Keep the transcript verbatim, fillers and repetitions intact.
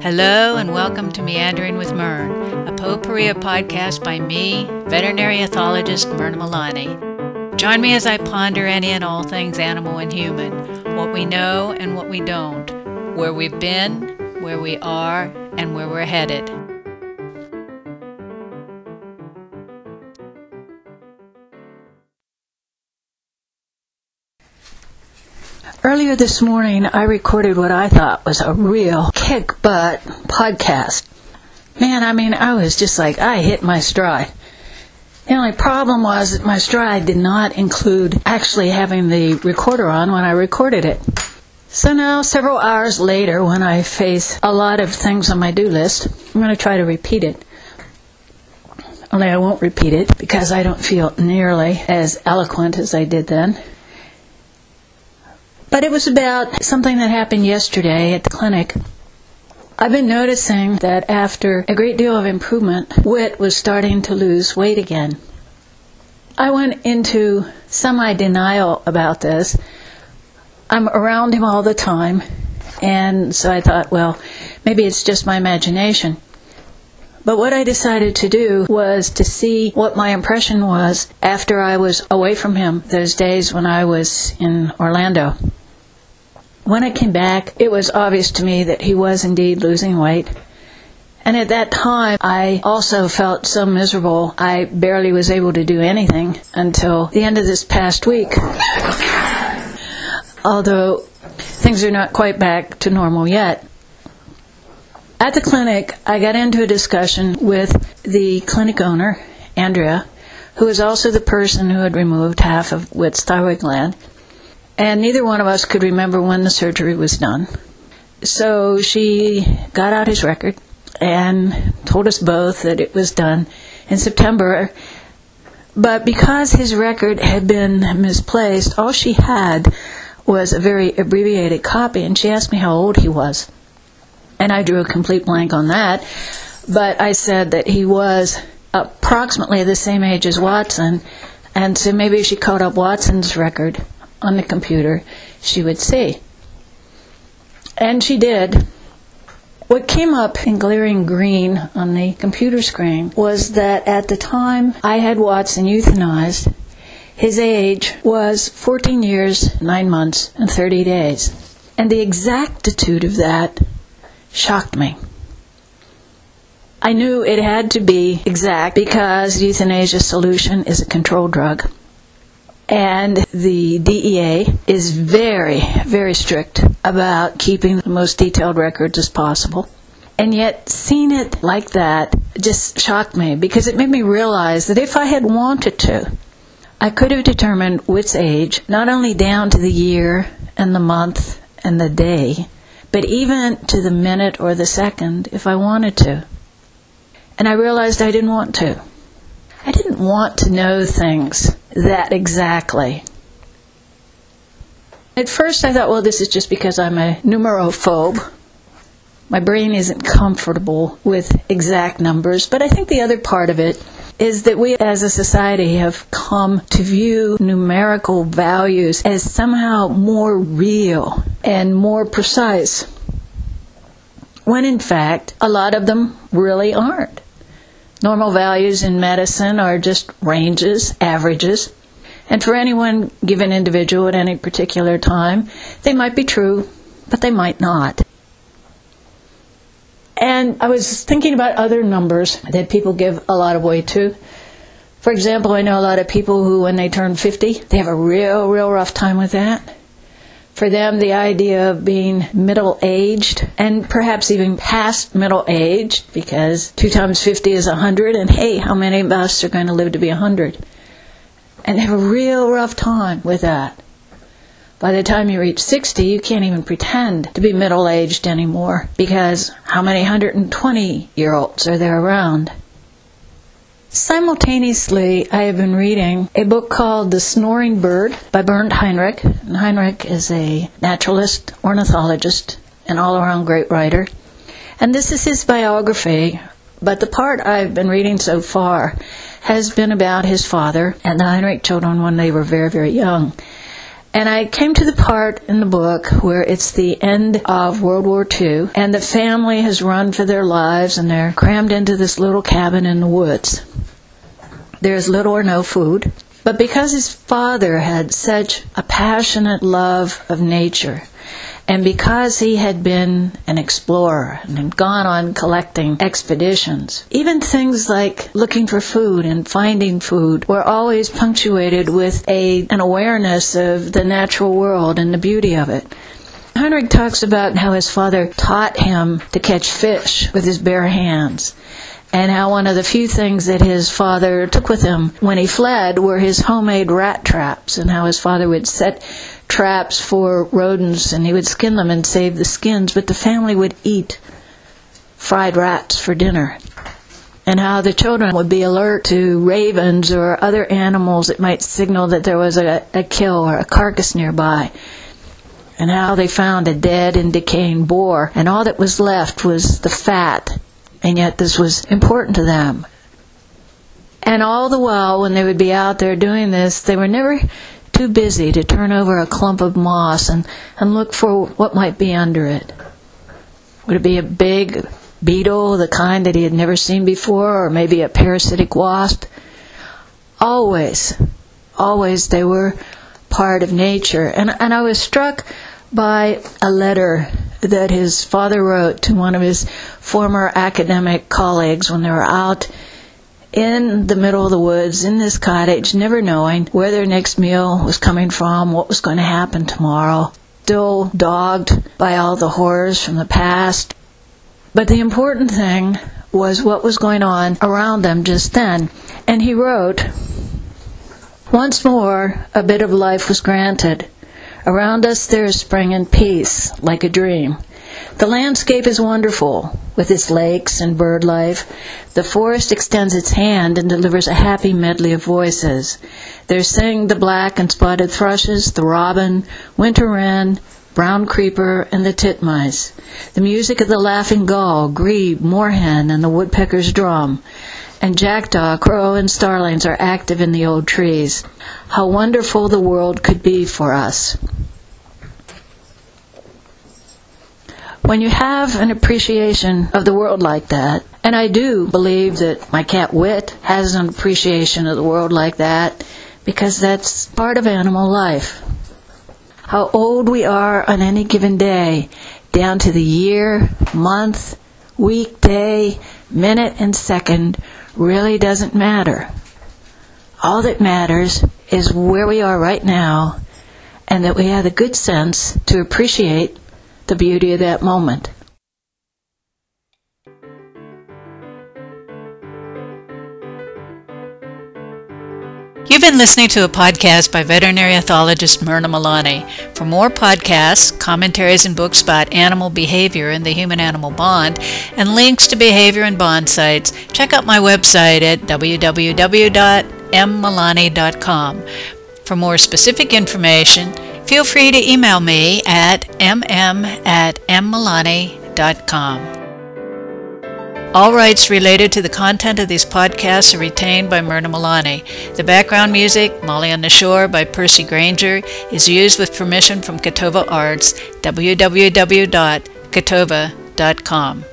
Hello and welcome to Meandering with Mern, a potpourri podcast by me, veterinary ethologist Myrna Milani. Join me as I ponder any and all things animal and human, what we know and what we don't, where we've been, where we are, and where we're headed. Earlier this morning, I recorded what I thought was a real kick-butt podcast. Man, I mean, I was just like, I hit my stride. The only problem was that my stride did not include actually having the recorder on when I recorded it. So now, several hours later, when I face a lot of things on my do list, I'm going to try to repeat it. Only I won't repeat it because I don't feel nearly as eloquent as I did then. But it was about something that happened yesterday at the clinic. I've been noticing that after a great deal of improvement, Whit was starting to lose weight again. I went into semi-denial about this. I'm around him all the time, and so I thought, well, maybe it's just my imagination. But what I decided to do was to see what my impression was after I was away from him those days when I was in Orlando. When I came back, it was obvious to me that he was indeed losing weight. And at that time, I also felt so miserable, I barely was able to do anything until the end of this past week. Although things are not quite back to normal yet. At the clinic, I got into a discussion with the clinic owner, Andrea, who was also the person who had removed half of Whit's thyroid gland. And neither one of us could remember when the surgery was done. So she got out his record and told us both that it was done in September. But because his record had been misplaced, all she had was a very abbreviated copy, and she asked me how old he was. And I drew a complete blank on that. But I said that he was approximately the same age as Watson, and so maybe if she called up Watson's record on the computer, she would see. And she did. What came up in glaring green on the computer screen was that at the time I had Watson euthanized, his age was fourteen years, nine months, and thirty days. And the exactitude of that shocked me. I knew it had to be exact because euthanasia solution is a control drug. And the D E A is very, very strict about keeping the most detailed records as possible. And yet, seeing it like that just shocked me because it made me realize that if I had wanted to, I could have determined Whit's age, not only down to the year and the month and the day, but even to the minute or the second if I wanted to. And I realized I didn't want to. I didn't want to know things that exactly. At first I thought, well, this is just because I'm a numerophobe. My brain isn't comfortable with exact numbers. But I think the other part of it is that we as a society have come to view numerical values as somehow more real and more precise, when in fact a lot of them really aren't. Normal values in medicine are just ranges, averages, and for any one given individual at any particular time, they might be true, but they might not. And I was thinking about other numbers that people give a lot of weight to. For example, I know a lot of people who, when they turn fifty, they have a real, real rough time with that. For them, the idea of being middle-aged, and perhaps even past middle-aged, because two times fifty is one hundred, and hey, how many of us are going to live to be one hundred? And they have a real rough time with that. By the time you reach sixty, you can't even pretend to be middle-aged anymore, because how many one hundred twenty-year-olds are there around? Simultaneously, I have been reading a book called The Snoring Bird by Bernd Heinrich. And Heinrich is a naturalist, ornithologist, and all-around great writer. And this is his biography, but the part I've been reading so far has been about his father and the Heinrich children when they were very, very young. And I came to the part in the book where it's the end of World War Two, and the family has run for their lives, and they're crammed into this little cabin in the woods. There's little or no food. But because his father had such a passionate love of nature, and because he had been an explorer and had gone on collecting expeditions, even things like looking for food and finding food were always punctuated with a, an awareness of the natural world and the beauty of it. Heinrich talks about how his father taught him to catch fish with his bare hands, and how one of the few things that his father took with him when he fled were his homemade rat traps, and how his father would set traps for rodents and he would skin them and save the skins, but the family would eat fried rats for dinner. And how the children would be alert to ravens or other animals that might signal that there was a, a kill or a carcass nearby. And how they found a dead and decaying boar, and all that was left was the fat. And yet this was important to them. And all the while, when they would be out there doing this, they were never too busy to turn over a clump of moss and, and look for what might be under it. Would it be a big beetle, the kind that he had never seen before, or maybe a parasitic wasp? Always, always they were part of nature. And, and I was struck by a letter that his father wrote to one of his former academic colleagues when they were out in the middle of the woods, in this cottage, never knowing where their next meal was coming from, what was going to happen tomorrow, still dogged by all the horrors from the past. But the important thing was what was going on around them just then. And he wrote, "Once more, a bit of life was granted. Around us there is spring and peace, like a dream. The landscape is wonderful, with its lakes and bird life. The forest extends its hand and delivers a happy medley of voices. There sing the black and spotted thrushes, the robin, winter wren, brown creeper, and the titmice. The music of the laughing gull, grebe, moorhen, and the woodpecker's drum. And jackdaw, crow, and starlings are active in the old trees. How wonderful the world could be for us." When you have an appreciation of the world like that, and I do believe that my cat Wit has an appreciation of the world like that, because that's part of animal life. How old we are on any given day, down to the year, month, week, day, minute, and second, really doesn't matter. All that matters is where we are right now, and that we have the good sense to appreciate the beauty of that moment. You've been listening to a podcast by veterinary ethologist Myrna Milani. For more podcasts, commentaries, and books about animal behavior and the human-animal bond, and links to behavior and bond sites, check out my website at w w w dot m milani dot com. For more specific information, feel free to email me at m m at m milani dot com. All rights related to the content of these podcasts are retained by Myrna Milani. The background music, Molly on the Shore by Percy Granger, is used with permission from Catova Arts, w w w dot catova dot com.